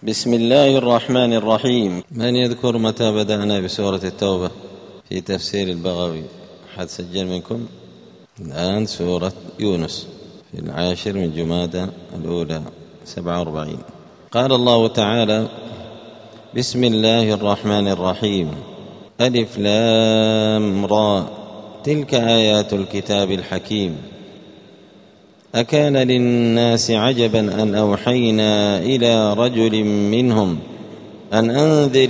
بسم الله الرحمن الرحيم. من يذكر متى بدأنا بسورة التوبة في تفسير البغوي؟ حد سجل منكم؟ الآن سورة يونس في 10 من جمادى الأولى 47. قال الله تعالى: بسم الله الرحمن الرحيم. ألف لام را، تلك آيات الكتاب الحكيم. أكان للناس عجبا أن أوحينا إلى رجل منهم أن أنذر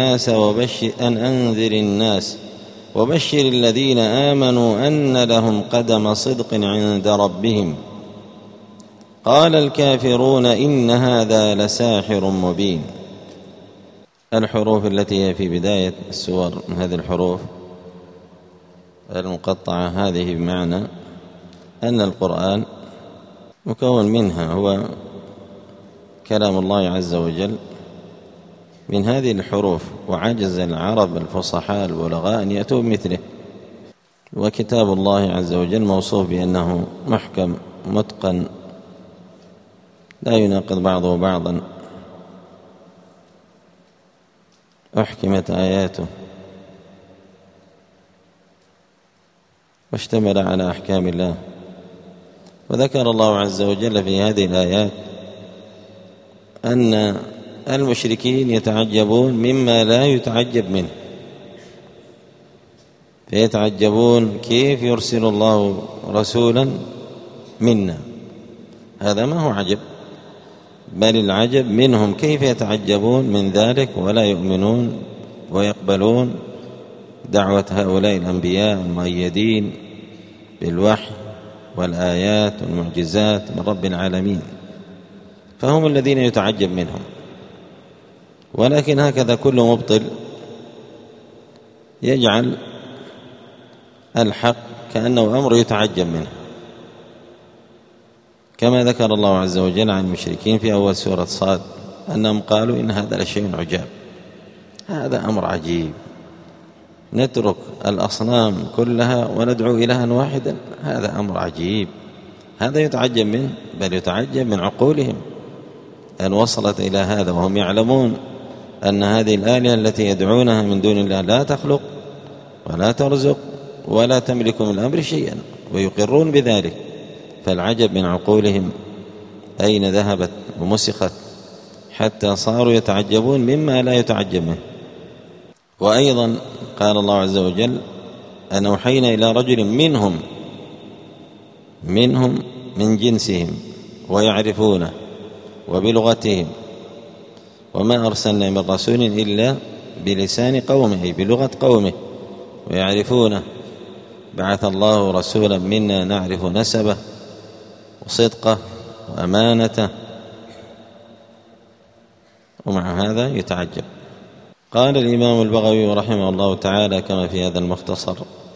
الناس وبشر الذين آمنوا أن لهم قدم صدق عند ربهم. قال الكافرون إن هذا لساحر مبين. الحروف التي هي في بداية السور من هذه الحروف المقطعة هذه بمعنى أن القرآن مكون منها هو كلام الله عز وجل من هذه الحروف، وعجز العرب الفصحاء البلغاء أن يأتوا بمثله. وكتاب الله عز وجل موصوف بأنه محكم متقن لا يناقض بعضه بعضا، أحكمت آياته واشتمل على أحكام الله. وذكر الله عز وجل في هذه الآيات أن المشركين يتعجبون مما لا يتعجب منه، فيتعجبون كيف يرسل الله رسولا منا. هذا ما هو عجب، بل العجب منهم كيف يتعجبون من ذلك ولا يؤمنون ويقبلون دعوة هؤلاء الأنبياء المؤيدين بالوحي والآيات والمعجزات من رب العالمين، فهم الذين يتعجب منهم. ولكن هكذا كل مبطل يجعل الحق كأنه أمر يتعجب منه، كما ذكر الله عز وجل عن المشركين في أول سورة صاد أنهم قالوا إن هذا لشيء عجاب، هذا أمر عجيب، نترك الأصنام كلها وندعو إلها واحدا، هذا أمر عجيب. هذا يتعجب منه، بل يتعجب من عقولهم أن وصلت إلى هذا، وهم يعلمون أن هذه الآلهة التي يدعونها من دون الله لا تخلق ولا ترزق ولا تملك من الأمر شيئا، ويقرون بذلك. فالعجب من عقولهم أين ذهبت ومسخت حتى صاروا يتعجبون مما لا يتعجب منه. وأيضا قال الله عز وجل أن أوحينا إلى رجل منهم من جنسهم ويعرفونه وبلغتهم، وما أرسلنا من رسول إلا بلسان قومه، أي بلغة قومه، ويعرفونه. بعث الله رسولا منا نعرف نسبه وصدقه وأمانته، ومع هذا يتعجب. قال الإمام البغوي رحمه الله تعالى كما في هذا المختصر: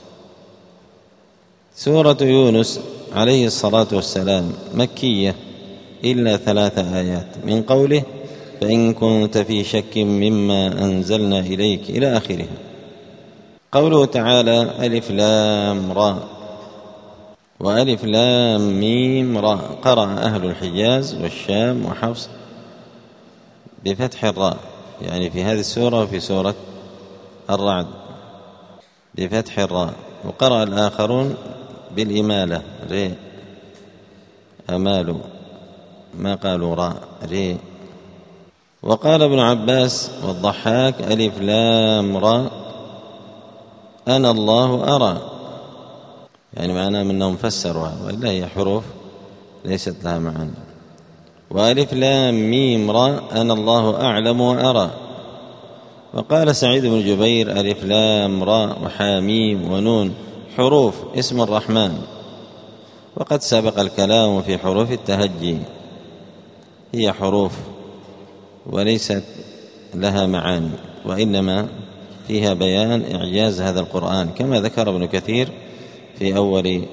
سورة يونس عليه الصلاة والسلام مكية إلا 3 آيات، من قوله: فإن كنت في شك مما أنزلنا إليك إلى آخره. قوله تعالى: ألف لام را وألف لام ميم را، قرأ أهل الحجاز والشام وحفص بفتح الراء، يعني في هذه السورة وفي سورة الرعد بفتح الراء، وقرأ الآخرون بالإمالة ري، أمالوا ما قالوا راء ري. وقال ابن عباس والضحاك: ألف لام را أنا الله أرى، يعني معناه منهم فسروا، وإلا هي حروف ليست لها معنى. وألف لام ميم را أنا الله أعلم وأرى. وقال سعيد بن جبير: ألف لام را وحاميم ونون حروف اسم الرحمن، وقد سبق الكلام في حروف التهجي، هي حروف وليست لها معاني، وإنما فيها بيان إعجاز هذا القرآن، كما ذكر ابن كثير في أول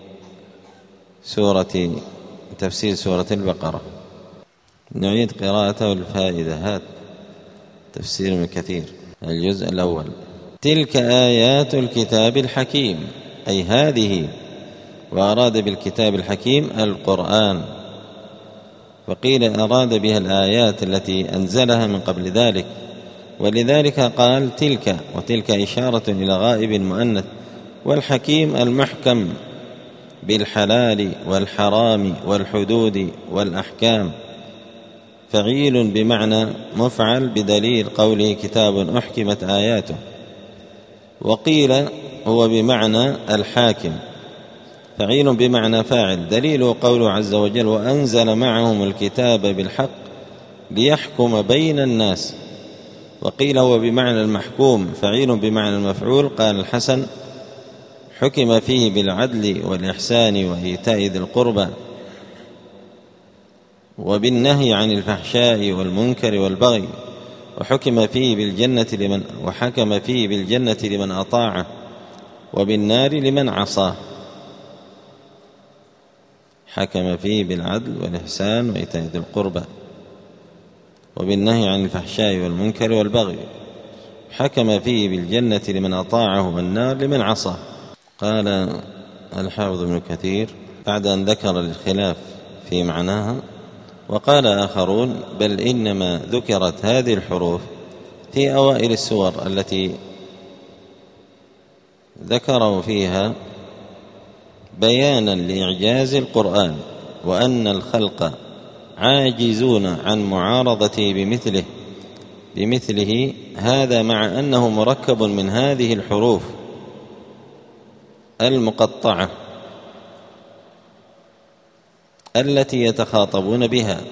تفسير سورة البقرة. نعيد قراءته الفائدة. هات تفسير ابن كثير الجزء الأول: تلك آيات الكتاب الحكيم، أي هذه، وأراد بالكتاب الحكيم القرآن، وقيل أراد بها الآيات التي أنزلها من قبل ذلك، ولذلك قال تلك، وتلك إشارة إلى غائب مؤنث. والحكيم المحكم بالحلال والحرام والحدود والأحكام، فعيل بمعنى مفعل بدليل قوله كتاب أحكمت آياته. وقيل هو بمعنى الحاكم، فعيل بمعنى فاعل، دليله قوله عز وجل وأنزل معهم الكتاب بالحق ليحكم بين الناس. وقيل هو بمعنى المحكوم، فعيل بمعنى المفعول. قال الحسن حكم فيه بالعدل والإحسان وإيتاء ذي القربى وبالنهي عن الفحشاء والمنكر والبغي، وحكم فيه بالجنة لمن أطاعه وبالنار لمن عصاه. حكم فيه بالعدل والإحسان وإيتاء ذي القربى وبالنهي عن الفحشاء والمنكر والبغي، حكم فيه بالجنة لمن أطاعه والنار لمن عصاه. قال الحافظ ابن كثير بعد أن ذكر الخلاف في معناها، وقال آخرون بل إنما ذكرت هذه الحروف في أوائل السور التي ذكروا فيها بيانا لإعجاز القرآن، وأن الخلق عاجزون عن معارضته بمثله هذا، مع أنه مركب من هذه الحروف المقطعة التي يتخاطبون بها.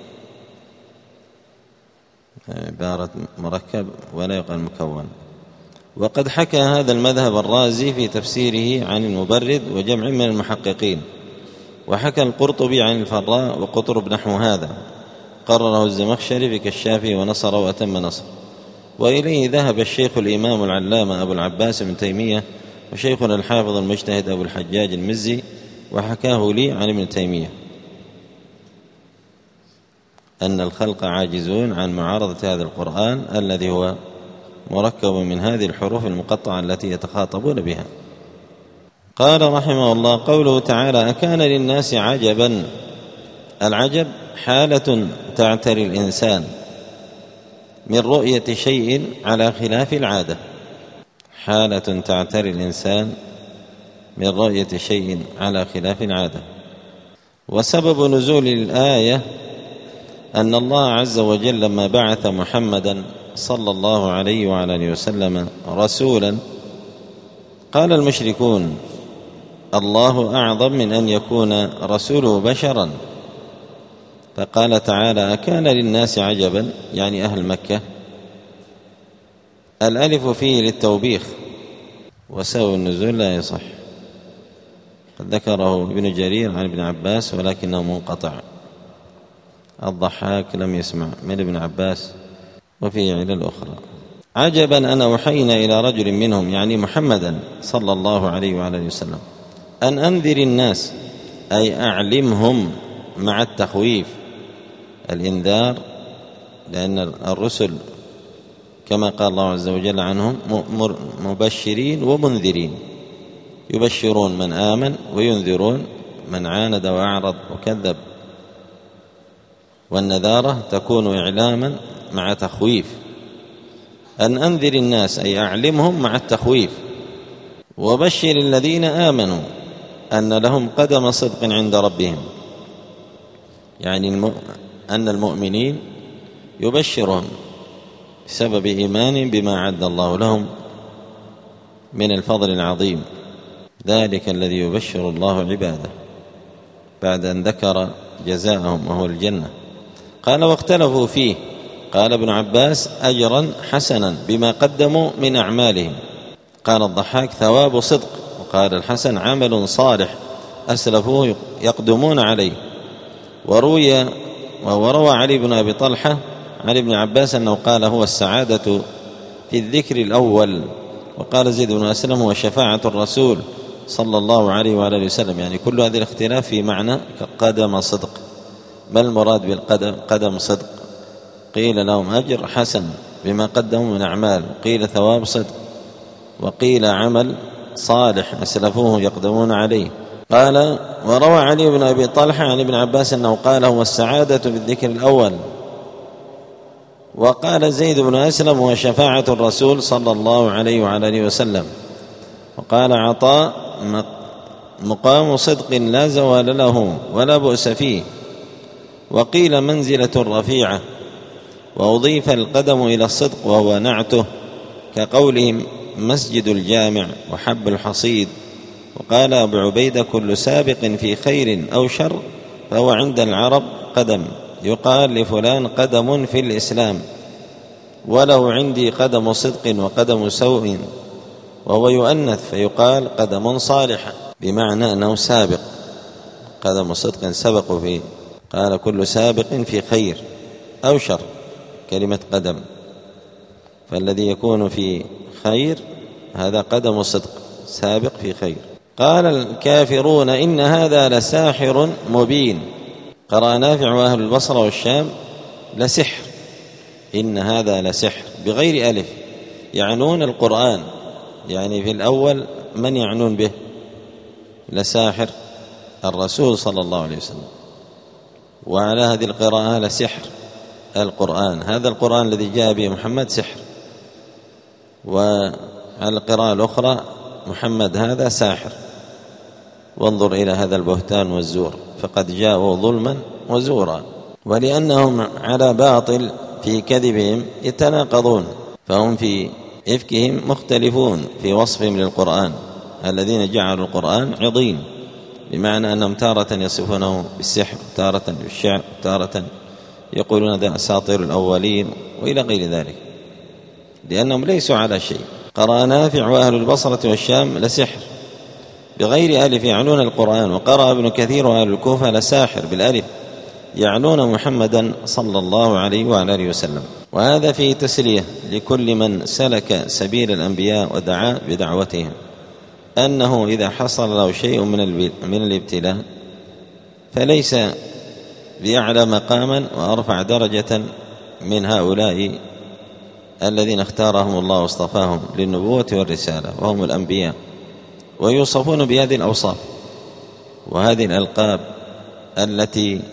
عبارة مركب ولا يقال مكون. وقد حكى هذا المذهب الرازي في تفسيره عن المبرد وجمع من المحققين، وحكى القرطبي عن الفراء وقطرب نحو هذا، قرره الزمخشري في كشافه ونصر وأتم نصر. وإليه ذهب الشيخ الإمام العلامة أبو العباس بن تيمية وشيخنا الحافظ المجتهد أبو الحجاج المزي، وحكاه لي عن ابن تيمية أن الخلق عاجزون عن معارضة هذا القرآن الذي هو مركب من هذه الحروف المقطعة التي يتخاطبون بها. قال رحمه الله قوله تعالى أكان للناس عجبا. العجب حالة تعتري الإنسان من رؤية شيء على خلاف العادة، حالة تعتري الإنسان من رؤية شيء على خلاف العادة. وسبب نزول الآية أن الله عز وجل لما بعث محمدا صلى الله عليه وعلى آله وسلم رسولا قال المشركون الله أعظم من أن يكون رسوله بشرا، فقال تعالى أكان للناس عجبا، يعني أهل مكة. الألف فيه للتوبيخ، وسبب النزول لا يصح. قد ذكره ابن جرير عن ابن عباس ولكنه منقطع. الضحاك لم يسمع من ابن عباس، وفيه علل أخرى. عجبا أن أوحينا إلى رجل منهم، يعني محمدا صلى الله عليه وعلى آله وسلم، أن أنذر الناس، أي أعلمهم، مع التخويف. الإنذار لأن الرسل كما قال الله عز وجل عنهم مبشرين ومنذرين، يبشرون من آمن وينذرون من عاند وأعرض وكذب. والنذارة تكون إعلاما مع تخويف. أن أنذر الناس أي أعلمهم مع التخويف. وبشر الذين آمنوا أن لهم قدم صدق عند ربهم، يعني أن المؤمنين يبشرهم بسبب إيمان بما أعد الله لهم من الفضل العظيم، ذلك الذي يبشر الله عباده، بعد أن ذكر جزاءهم وهو الجنة. قال واختلفوا فيه، قال ابن عباس أجرا حسنا بما قدموا من أعمالهم. قال الضحاك ثواب صدق. وقال الحسن عمل صالح أسلفوه يقدمون عليه. وروى علي بن أبي طلحة عن ابن عباس أنه قال هو السعادة في الذكر الأول. وقال زيد بن أسلم هو شفاعة الرسول صلى الله عليه وآله وسلم. يعني كل هذه الاختلاف في معنى قدم صدق. ما المراد بالقدم؟ قدم صدق. قيل لهم أجر حسن بما قدموا من أعمال، قيل ثواب صدق، وقيل عمل صالح أسلفوه يقدمون عليه. قال: وروى علي بن أبي طلحة عن ابن عباس أنه قال: هو السعادة بالذكر الأول. وقال زيد بن أسلم: هو شفاعة الرسول صلى الله عليه وعلى آله وسلم. وقال عطاء: مقام صدق لا زوال له ولا بؤس فيه. وقيل منزلة رفيعة، وأضيف القدم إلى الصدق وهو نعته، كقولهم مسجد الجامع وحب الحصيد. وقال أبو عبيدة: كل سابق في خير أو شر فهو عند العرب قدم، يقال لفلان قدم في الإسلام، وله عندي قدم صدق وقدم سوء، وهو يؤنث فيقال قدم صالحة، بمعنى أنه سابق، قدم صدق سبق فيه. قال: كل سابق في خير أو شر، كلمة قدم، فالذي يكون في خير هذا قدم صدق، سابق في خير. قال الكافرون: إن هذا لساحر مبين. قرأ نافع وأهل البصرة والشام: لسحر. إن هذا لسحر بغير ألف، يعنون القرآن، يعني في الأول من يعنون به؟ لساحر الرسول صلى الله عليه وسلم. وعلى هذه القراءة لسحر القرآن، هذا القرآن الذي جاء به محمد سحر. وعلى القراءة الأخرى محمد هذا ساحر. وانظر إلى هذا البهتان والزور، فقد جاءوا ظلما وزورا. ولأنهم على باطل في كذبهم يتناقضون، فهم في إفكهم مختلفون في وصفهم للقرآن، الذين جعلوا القرآن عضين، بمعنى أنهم تارة يصفونه بالسحر، تارة بالشعر، تارة يقولون ذا أساطير الأولين، وإلى غير ذلك، لأنهم ليسوا على شيء. قرأ نافع وأهل البصرة والشام: لسحر بغير ألف، يعنون القرآن. وقرأ ابن كثير وأهل الكوفة: لساحر بالألف، يعنون محمدا صلى الله عليه وعلى آله وسلم. وهذا فيه تسلية لكل من سلك سبيل الأنبياء ودعا بدعوتهم، أنه إذا حصل له شيء من الابتلاء فليس بأعلى مقاما وأرفع درجة من هؤلاء الذين اختارهم الله واصطفاهم للنبوة والرسالة، وهم الأنبياء، ويوصفون بهذه الأوصاف وهذه الألقاب التي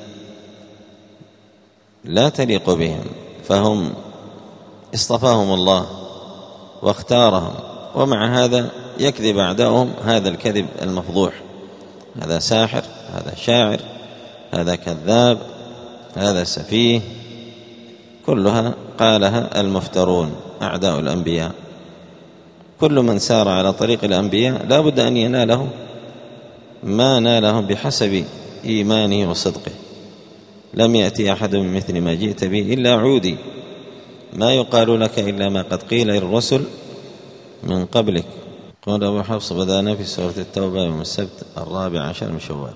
لا تليق بهم، فهم اصطفاهم الله واختارهم، ومع هذا يكذب أعداؤهم هذا الكذب المفضوح: هذا ساحر، هذا شاعر، هذا كذاب، هذا سفيه. كلها قالها المفترون أعداء الأنبياء. كل من سار على طريق الأنبياء لا بد أن يناله ما نالهم بحسب إيمانه وصدقه. لم يأتي أحد من مثل ما جئت به إلا عودي، ما يقال لك إلا ما قد قيل للرسل من قبلك. قال أبو حفص: بدأنا في سورة التوبة يوم السبت 14 من شوال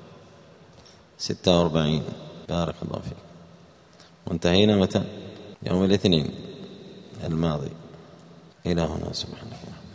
46. بارك الله فيك. وانتهينا متى؟ يوم الاثنين الماضي. إلى هنا سبحانه.